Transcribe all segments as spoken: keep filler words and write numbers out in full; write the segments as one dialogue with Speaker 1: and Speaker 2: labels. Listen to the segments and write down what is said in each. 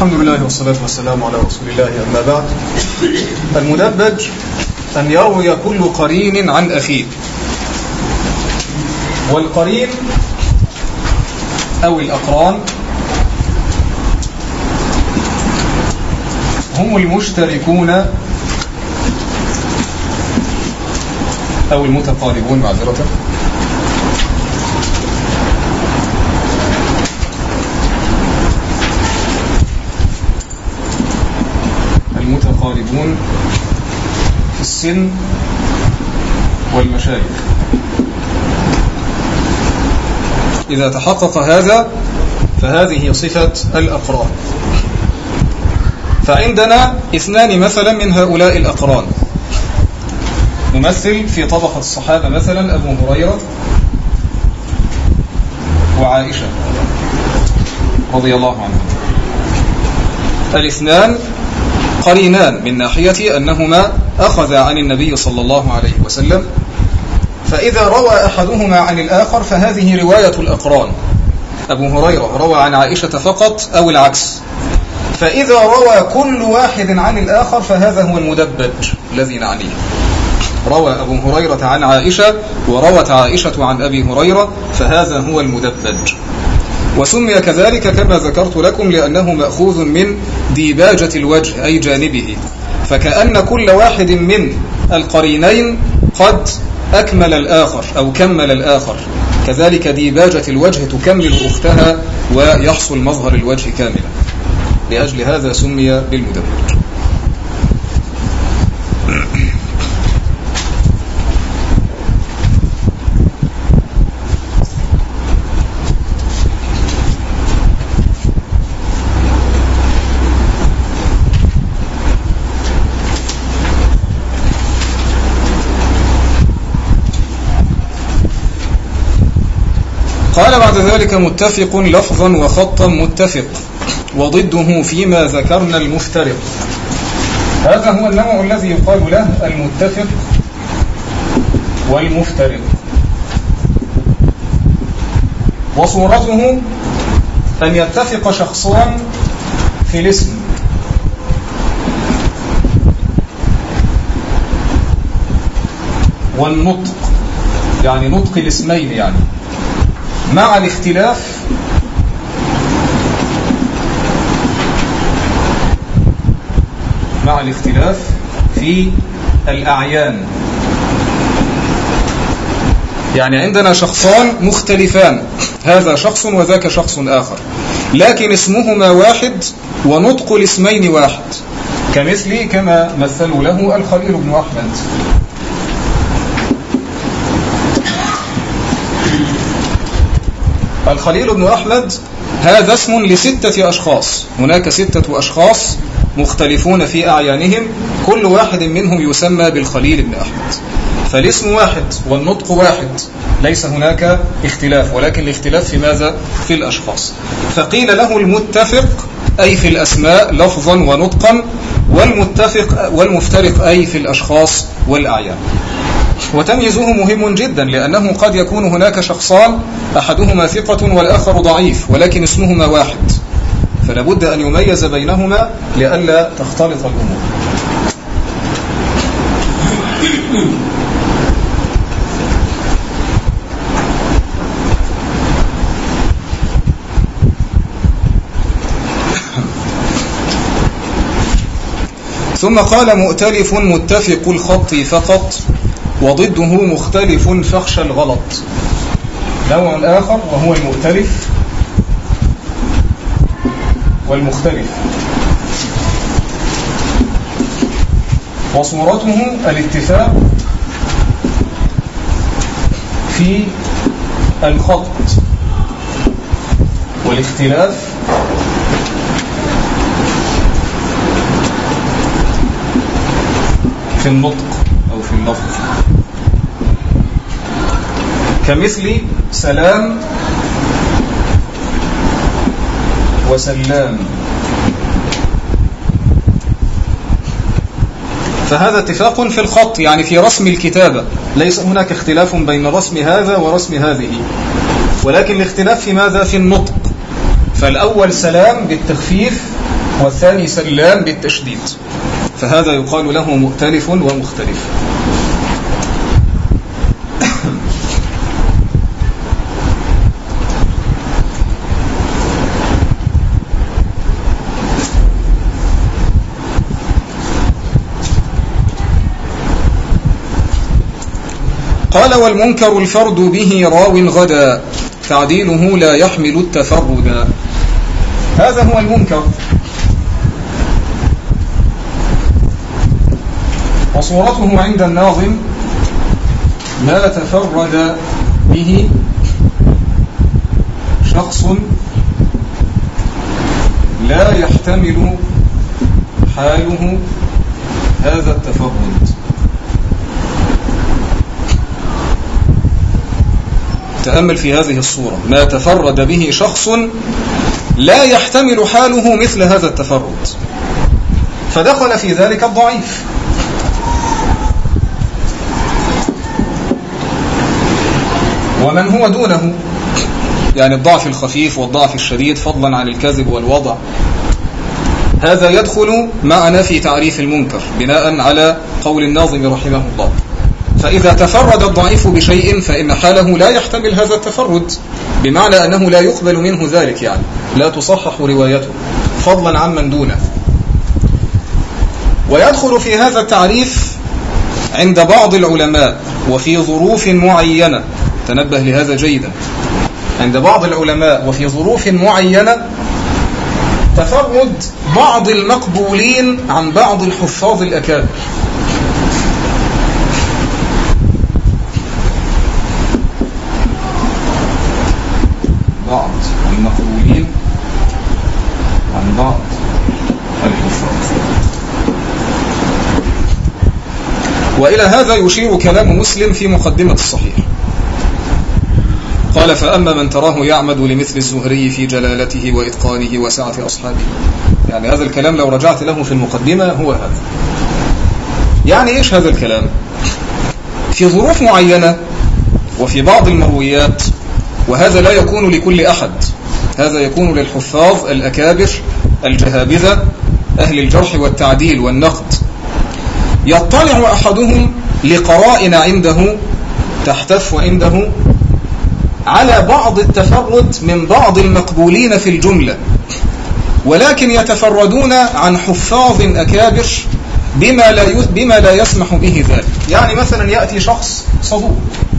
Speaker 1: الحمد لله والصلاة والسلام على رسول الله. أما بعد، المدبج أن يروي كل قرين عن أخيه. والقرين أو الأقران هم المشتركون أو المتقاربون معذرة المتقاربون في السن والمشايخ. إذا تحقق هذا فهذه صفة الأقران. فعندنا اثنان مثلا من هؤلاء الأقران، نمثل في طبقة الصحابة مثلا أبو هريرة وعائشة رضي الله عنهم. الاثنان قرينان من ناحية أنهما أخذ عن النبي صلى الله عليه وسلم، فإذا روى أحدهما عن الآخر فهذه رواية الأقران. أبو هريرة روى عن عائشة فقط أو العكس. فإذا روى كل واحد عن الآخر فهذا هو المدبج الذي نعنيه. روى أبو هريرة عن عائشة وروت عائشة عن أبي هريرة فهذا هو المدبج. وسمي كذلك كما ذكرت لكم لأنه مأخوذ من ديباجة الوجه أي جانبه، فكأن كل واحد من القرينين قد أكمل الآخر أو كمل الآخر. كذلك ديباجة الوجه تكمل أختها ويحصل مظهر الوجه كاملا، لأجل هذا سمي بالمدبج. قال بعد ذلك متفق لفظا وخطا متفق، وضده فيما ذكرنا المفترق. هذا هو النوع الذي يقال له المتفق والمفترق. وصورته أن يتفق شخصان في الاسم والنطق، يعني نطق الاسمين، يعني مع الاختلاف مع الاختلاف في الأعيان. يعني عندنا شخصان مختلفان، هذا شخص وذاك شخص آخر، لكن اسمهما واحد ونطق الاسمين واحد، كمثل كما مثلوا له الخليل بن أحمد. الخليل بن أحمد هذا اسم لستة أشخاص، هناك ستة أشخاص مختلفون في أعيانهم، كل واحد منهم يسمى بالخليل بن أحمد، فالاسم واحد والنطق واحد، ليس هناك اختلاف، ولكن الاختلاف في ماذا؟ في الأشخاص. فقيل له المتفق أي في الأسماء لفظا ونطقا، والمتفق والمفترق أي في الأشخاص والأعيان. وتمييزه مهم جدا، لأنه قد يكون هناك شخصان أحدهما ثقة والآخر ضعيف، ولكن اسمهما واحد، فلا بد أن يميز بينهما لئلا تختلط الأمور. ثم قال مؤتلف متفق الخط فقط، وضده مختلف فاخشى الغلط. نوع آخر وهو المؤتلف والمختلف، وصورته الاتفاق في الخط والاختلاف في النطق أو في اللفظ، كمثل سلام وسلام. فهذا اتفاق في الخط، يعني في رسم الكتابة، ليس هناك اختلاف بين رسم هذا ورسم هذه، ولكن الاختلاف في ماذا؟ في النطق. فالأول سلام بالتخفيف والثاني سلام بالتشديد، فهذا يقال له مؤتلف ومختلف. قال والمنكر الفرد به راو غدا تعديله لا يحمل التفرد. هذا هو المنكر، وصورته عند الناظم ما تفرد به شخص لا يحتمل حاله هذا التفرد. تأمل في هذه الصورة، ما تفرد به شخص لا يحتمل حاله مثل هذا التفرد، فدخل في ذلك الضعيف. ومن هو دونه، يعني الضعف الخفيف والضعف الشديد فضلا عن الكذب والوضع، هذا يدخل معنا في تعريف المنكر بناء على قول الناظم رحمه الله. فإذا تفرد الضعيف بشيء فإن حاله لا يحتمل هذا التفرد، بمعنى أنه لا يقبل منه ذلك، يعني لا تصحح روايته فضلا عن من دونه. ويدخل في هذا التعريف عند بعض العلماء وفي ظروف معينة، تنبه لهذا جيدا، عند بعض العلماء وفي ظروف معينة تفرد بعض المقبولين عن بعض الحفاظ الأكابر. بعض المقبولين عن بعض الحفاظ. وإلى هذا يشير كلام مسلم في مقدمة الصحيح، قال فأما من تراه يعمد لمثل الزهري في جلالته وإتقانه وسعة أصحابه. يعني هذا الكلام لو رجعت له في المقدمة هو هذا. يعني إيش هذا الكلام؟ في ظروف معينة وفي بعض المرويات، وهذا لا يكون لكل أحد، هذا يكون للحفاظ الأكابر الجهابذة أهل الجرح والتعديل والنقد، يطلع أحدهم لقرائن عنده تحتف عنده على بعض التفرد من بعض المقبولين في الجملة، ولكن يتفردون عن حفاظ أكابر بما لا بما لا يسمح به ذلك. يعني مثلا يأتي شخص صدوق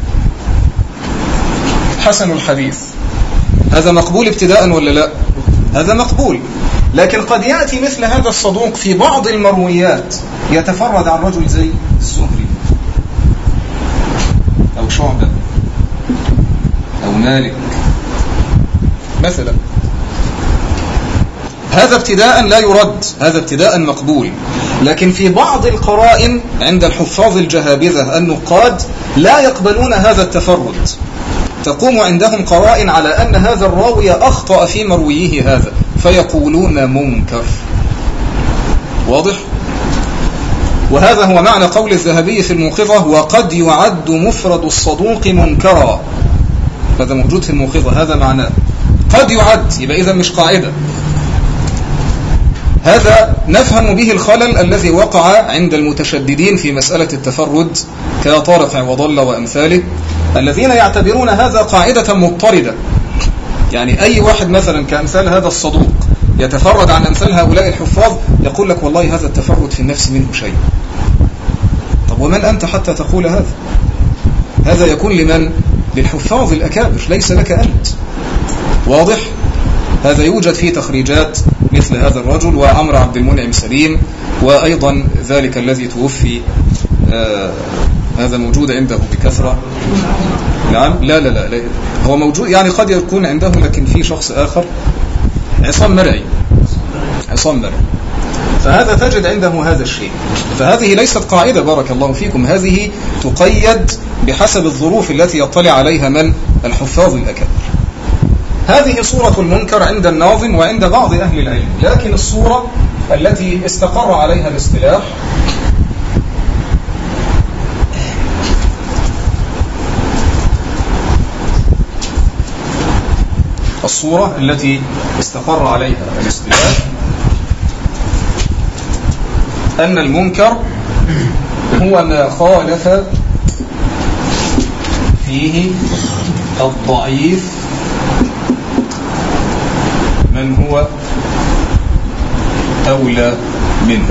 Speaker 1: حسن الحديث، هذا مقبول ابتداء ولا لا؟ هذا مقبول، لكن قد يأتي مثل هذا الصدوق في بعض المرويات يتفرد عن رجل زي الزهري أو شعبة أو مالك مثلا. هذا ابتداء لا يرد، هذا ابتداء مقبول، لكن في بعض القرائن عند الحفاظ الجهابذة النقاد لا يقبلون هذا التفرد، تقوم عندهم قرائن على أن هذا الراوي أخطأ في مرويه هذا، فيقولون منكر. واضح؟ وهذا هو معنى قول الذهبي في الموقظة وقد يعد مفرد الصدوق منكرا. هذا موجود في الموقظة، هذا معناه قد يعد، يبقى إذا مش قاعدة. هذا نفهم به الخلل الذي وقع عند المتشددين في مسألة التفرد كطارق عوض الله وأمثاله، الذين يعتبرون هذا قاعدة مضطردة. يعني أي واحد مثلا كأمثال هذا الصدوق يتفرد عن أمثال هؤلاء الحفاظ، يقول لك والله هذا التفرد في النفس منه شيء. طب ومن أنت حتى تقول هذا؟ هذا يكون لمن؟ للحفاظ الأكابر، ليس لك أنت. واضح؟ هذا يوجد في تخريجات مثل هذا الرجل وعمر عبد المنعم سليم، وأيضا ذلك الذي توفي آه هذا موجود عنده بكثرة. نعم، لا لا لا, لا. هو موجود، يعني قد يكون عنده، لكن في شخص آخر عصام مرعي، عصام مرعي، فهذا تجد عنده هذا الشيء. فهذه ليست قاعدة بارك الله فيكم، هذه تقيد بحسب الظروف التي يطلع عليها من الحفاظ الأكابر. هذه صورة المنكر عند الناظم وعند بعض أهل العلم، لكن الصورة التي استقر عليها الاصطلاح الصورة التي استقر عليها الاصطلاح أن المنكر هو ما خالف فيه الضعيف من هو أولى منه،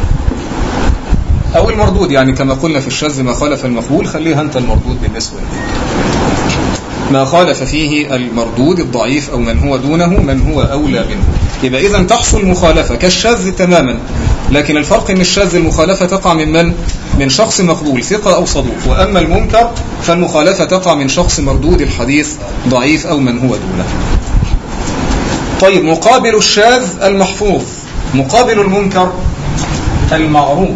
Speaker 1: أو المردود. يعني كما قلنا في الشاذ ما خالف المقبول، خليها أنت المردود بالنسبة لك. ما خالف فيه المردود الضعيف أو من هو دونه من هو أولى منه. يبقى إذن تحصل مخالفة كالشاذ تماما، لكن الفرق أن الشاذ المخالفة تقع من من؟ من شخص مقبول ثقة أو صدوق، وأما المنكر فالمخالفة تقع من شخص مردود الحديث ضعيف أو من هو دونه. طيب، مقابل الشاذ المحفوظ، مقابل المنكر المعروف.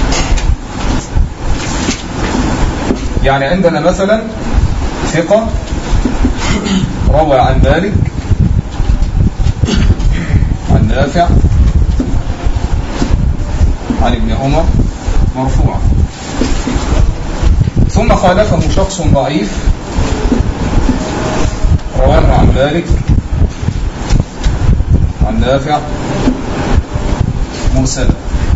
Speaker 1: يعني عندنا مثلا ثقة روى عن مالك عن نافع عن ابن عمر مرفوعا، ثم خالفه شخص ضعيف رواه عن مالك عن نافع مرسلا.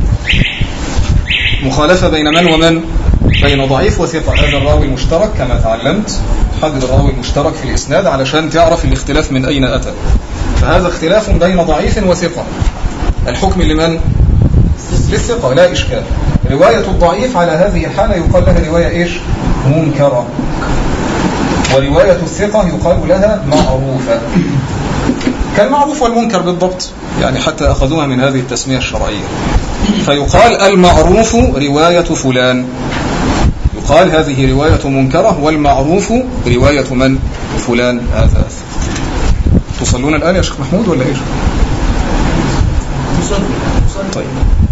Speaker 1: مخالفة بين من ومن؟ بين ضعيف وثقة. هذا الراوي المشترك كما تعلمت، حدد الراوي المشترك في الإسناد علشان تعرف الاختلاف من أين أتى. فهذا اختلاف بين ضعيف وثقة، الحكم لمن؟ للثقة، لا إشكال. رواية الضعيف على هذه الحالة يقال لها رواية إيش؟ منكرة. ورواية الثقة يقال لها معروفة، كالمعروف والمنكر بالضبط، يعني حتى أخذوها من هذه التسمية الشرعية. فيقال المعروف رواية فلان، يقال هذه رواية منكرة، والمعروف رواية من؟ فلان هذا. تصلون الآن يا شيخ محمود ولا إيش؟ طيب.